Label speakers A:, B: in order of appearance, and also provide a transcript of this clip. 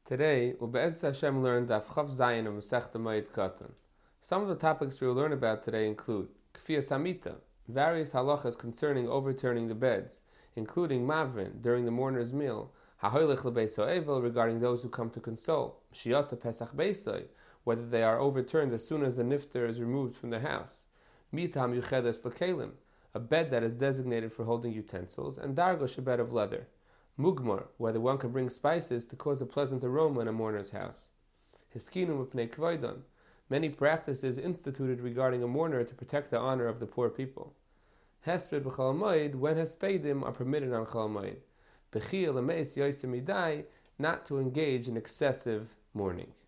A: Today, we'll Be'ez Hashem learn Daf Chav Zayin of Masechta Moed Katan. Some of the topics we will learn about today include Kfiyas Hamita, various halachas concerning overturning the beds, including Mavrin during the mourner's meal, Hahoylech Lebeis Ha'evel regarding those who come to console, Shiyatza Pesach Beisoi, whether they are overturned as soon as the nifter is removed from the house, Mita HaMyuchedes L'Kelim, a bed that is designated for holding utensils, and Dargosh, a bed of leather. Mugmar, whether one can bring spices to cause a pleasant aroma in a mourner's house. Hiskinum upnei kvoidon, many practices instituted regarding a mourner to protect the honor of the poor people. Hesped b'chol moed, when hespedim are permitted on chol moed. Bechiyah l'meis yosim idai, not to engage in excessive mourning.